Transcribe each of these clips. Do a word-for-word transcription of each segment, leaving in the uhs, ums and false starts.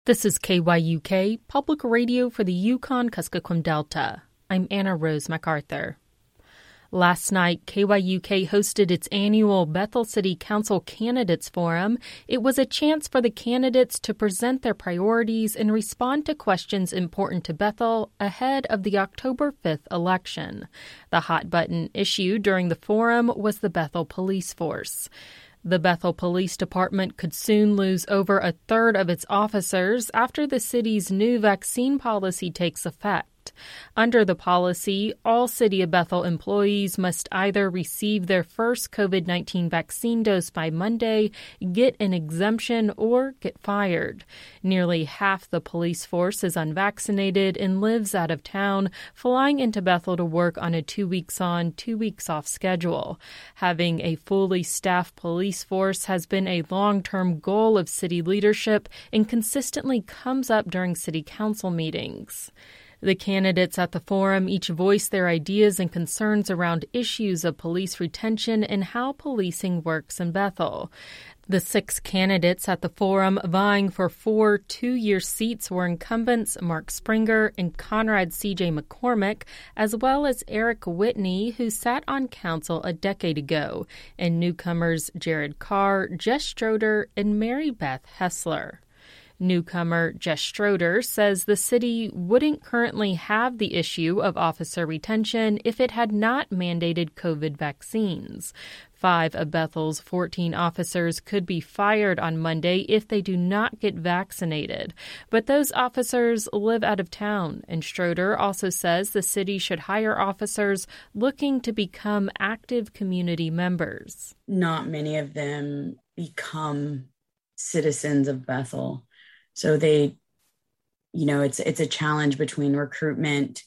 This is K Y U K, Public Radio for the Yukon-Kuskokwim Delta. I'm Anna Rose MacArthur. Last night, K Y U K hosted its annual Bethel City Council Candidates Forum. It was a chance for the candidates to present their priorities and respond to questions important to Bethel ahead of the October fifth election. The hot-button issue during the forum was the Bethel Police Force. The Bethel Police Department could soon lose over a third of its officers after the city's new vaccine policy takes effect. Under the policy, all City of Bethel employees must either receive their first COVID nineteen vaccine dose by Monday, get an exemption, or get fired. Nearly half the police force is unvaccinated and lives out of town, flying into Bethel to work on a two weeks on, two weeks off schedule. Having a fully staffed police force has been a long-term goal of city leadership and consistently comes up during city council meetings. The candidates at the forum each voiced their ideas and concerns around issues of police retention and how policing works in Bethel. The six candidates at the forum vying for four two-year seats were incumbents Mark Springer and Conrad C J McCormick, as well as Eric Whitney, who sat on council a decade ago, and newcomers Jared Carr, Jess Stroder, and Mary Beth Hessler. Newcomer Jess Stroder says the city wouldn't currently have the issue of officer retention if it had not mandated COVID vaccines. Five of Bethel's fourteen officers could be fired on Monday if they do not get vaccinated. But those officers live out of town, and Stroder also says the city should hire officers looking to become active community members. Not many of them become citizens of Bethel. So they, you know, it's it's a challenge between recruitment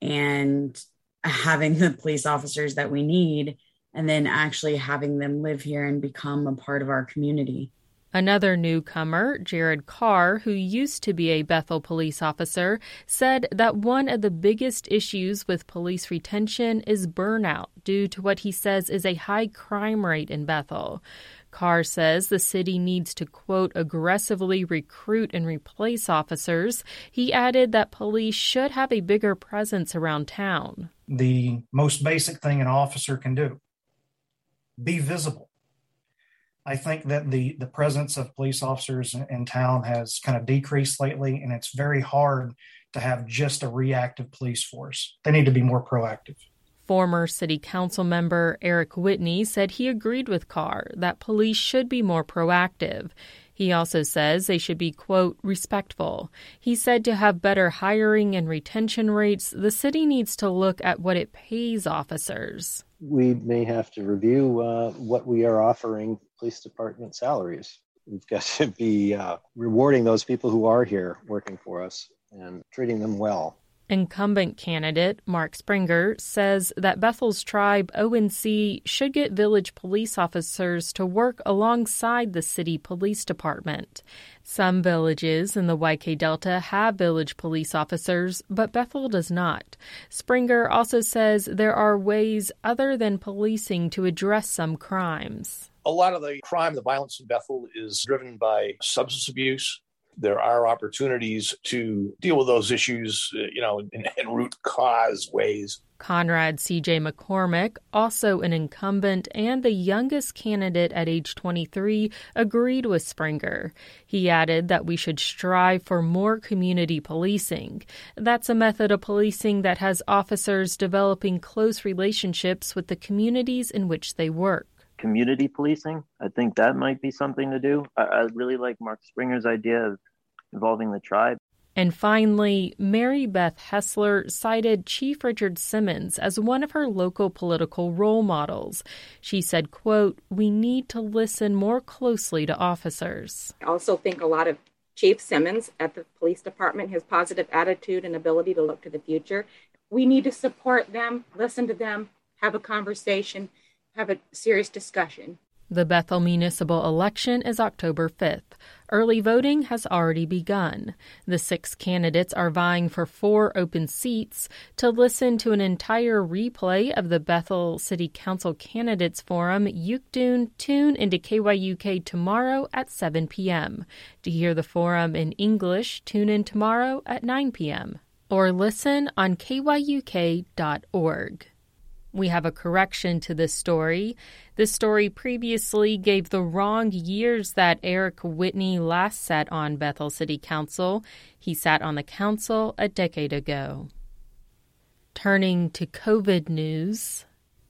and having the police officers that we need, and then actually having them live here and become a part of our community. Another newcomer, Jared Carr, who used to be a Bethel police officer, said that one of the biggest issues with police retention is burnout due to what he says is a high crime rate in Bethel. Carr says the city needs to, quote, aggressively recruit and replace officers. He added that police should have a bigger presence around town. The most basic thing an officer can do, be visible. I think that the, the presence of police officers in, in town has kind of decreased lately, and it's very hard to have just a reactive police force. They need to be more proactive. Former city council member Eric Whitney said he agreed with Carr that police should be more proactive. He also says they should be, quote, respectful. He said to have better hiring and retention rates, the city needs to look at what it pays officers. We may have to review uh, what we are offering police department salaries. We've got to be uh, rewarding those people who are here working for us and treating them well. Incumbent candidate Mark Springer says that Bethel's tribe, O N C, should get village police officers to work alongside the city police department. Some villages in the Y K Delta have village police officers, but Bethel does not. Springer also says there are ways other than policing to address some crimes. A lot of the crime, the violence in Bethel is driven by substance abuse. There are opportunities to deal with those issues, you know, in, in root cause ways. Conrad C J McCormick, also an incumbent and the youngest candidate at age twenty-three, agreed with Springer. He added that we should strive for more community policing. That's a method of policing that has officers developing close relationships with the communities in which they work. Community policing, I think that might be something to do. I, I really like Mark Springer's idea of involving the tribe. And finally, Mary Beth Hessler cited Chief Richard Simmons as one of her local political role models. She said, quote, we need to listen more closely to officers. I also think a lot of Chief Simmons at the police department, his positive attitude and ability to look to the future. We need to support them, listen to them, have a conversation, have a serious discussion. The Bethel municipal election is October fifth. Early voting has already begun. The six candidates are vying for four open seats. To listen to an entire replay of the Bethel City Council Candidates Forum, Yukdun, tune into K Y U K tomorrow at seven p.m. To hear the forum in English, tune in tomorrow at nine p.m. or listen on K Y U K dot org. We have a correction to this story. This story previously gave the wrong years that Eric Whitney last sat on Bethel City Council. He sat on the council a decade ago. Turning to COVID news,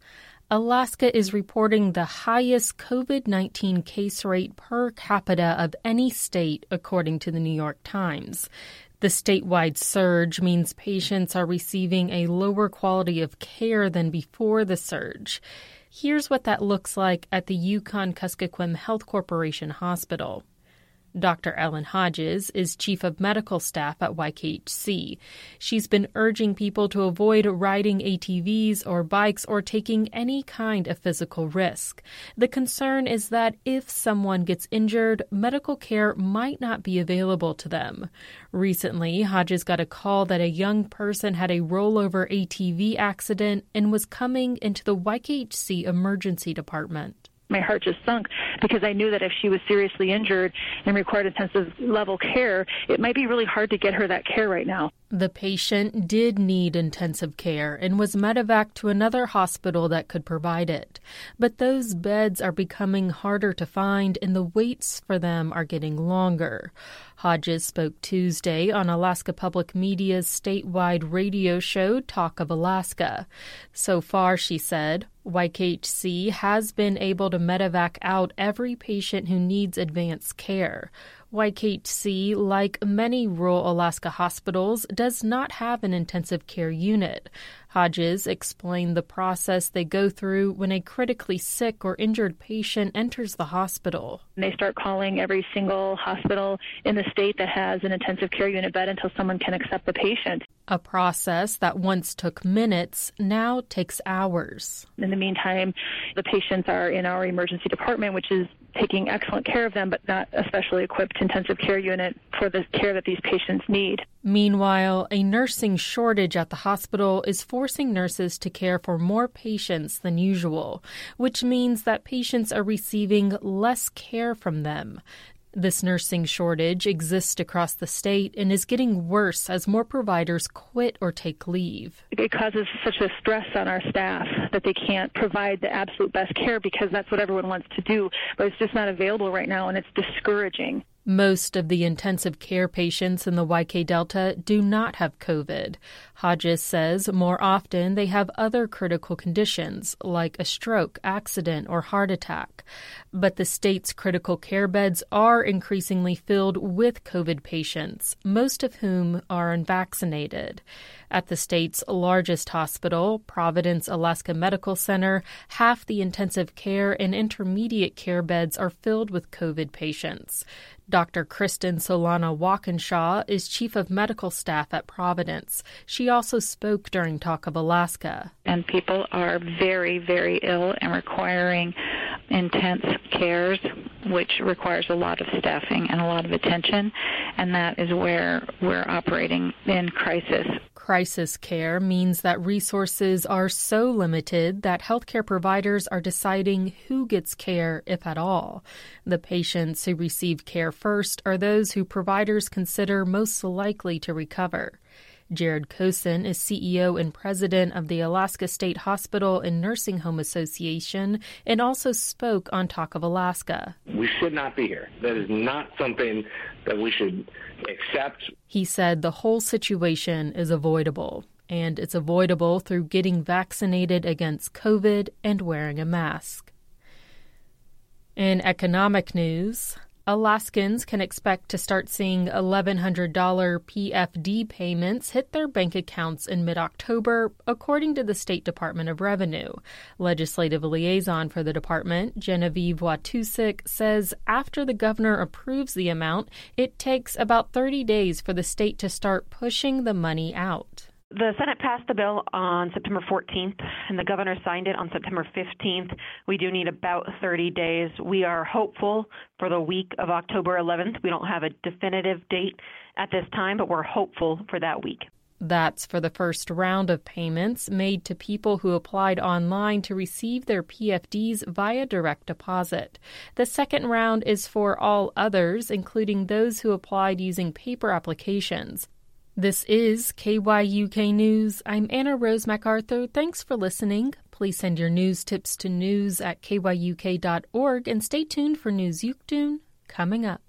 Alaska is reporting the highest COVID nineteen case rate per capita of any state, according to the New York Times. The statewide surge means patients are receiving a lower quality of care than before the surge. Here's what that looks like at the Yukon-Kuskokwim Health Corporation Hospital. Doctor Ellen Hodges is chief of medical staff at Y K H C. She's been urging people to avoid riding A T Vs or bikes or taking any kind of physical risk. The concern is that if someone gets injured, medical care might not be available to them. Recently, Hodges got a call that a young person had a rollover A T V accident and was coming into the Y K H C emergency department. My heart just sunk because I knew that if she was seriously injured and required intensive level care, it might be really hard to get her that care right now. The patient did need intensive care and was medevaced to another hospital that could provide it. But those beds are becoming harder to find and the waits for them are getting longer. Hodges spoke Tuesday on Alaska Public Media's statewide radio show Talk of Alaska. So far, she said, Y K H C has been able to medevac out every patient who needs advanced care. Y K H C, like many rural Alaska hospitals, does not have an intensive care unit. Hodges explained the process they go through when a critically sick or injured patient enters the hospital. They start calling every single hospital in the state that has an intensive care unit bed until someone can accept the patient. A process that once took minutes now takes hours. In the meantime, the patients are in our emergency department, which is taking excellent care of them, but not a specially equipped intensive care unit for the care that these patients need. Meanwhile, a nursing shortage at the hospital is forcing nurses to care for more patients than usual, which means that patients are receiving less care from them. This nursing shortage exists across the state and is getting worse as more providers quit or take leave. It causes such a stress on our staff that they can't provide the absolute best care because that's what everyone wants to do, but it's just not available right now, and it's discouraging. Most of the intensive care patients in the Y K Delta do not have COVID. Hodges says more often they have other critical conditions like a stroke, accident, or heart attack. But the state's critical care beds are increasingly filled with COVID patients, most of whom are unvaccinated. At the state's largest hospital, Providence Alaska Medical Center, half the intensive care and intermediate care beds are filled with COVID patients. Doctor Kristen Solana Walkinshaw is chief of medical staff at Providence. She also spoke during Talk of Alaska. And people are very, very ill and requiring intense cares, which requires a lot of staffing and a lot of attention, and that is where we're operating in crisis. Crisis care means that resources are so limited that healthcare providers are deciding who gets care, if at all. The patients who receive care first are those who providers consider most likely to recover. Jared Kosen is C E O and president of the Alaska State Hospital and Nursing Home Association and also spoke on Talk of Alaska. We should not be here. That is not something that we should accept. He said the whole situation is avoidable, and it's avoidable through getting vaccinated against COVID and wearing a mask. In economic news, Alaskans can expect to start seeing eleven hundred dollars P F D payments hit their bank accounts in mid-October, according to the State Department of Revenue. Legislative liaison for the department, Genevieve Watusik, says after the governor approves the amount, it takes about thirty days for the state to start pushing the money out. The Senate passed the bill on September fourteenth, and the governor signed it on September fifteenth. We do need about thirty days. We are hopeful for the week of October eleventh. We don't have a definitive date at this time, but we're hopeful for that week. That's for the first round of payments made to people who applied online to receive their P F Ds via direct deposit. The second round is for all others, including those who applied using paper applications. This is K Y U K News. I'm Anna Rose MacArthur. Thanks for listening. Please send your news tips to news at K Y U K dot org and stay tuned for News Yukdun coming up.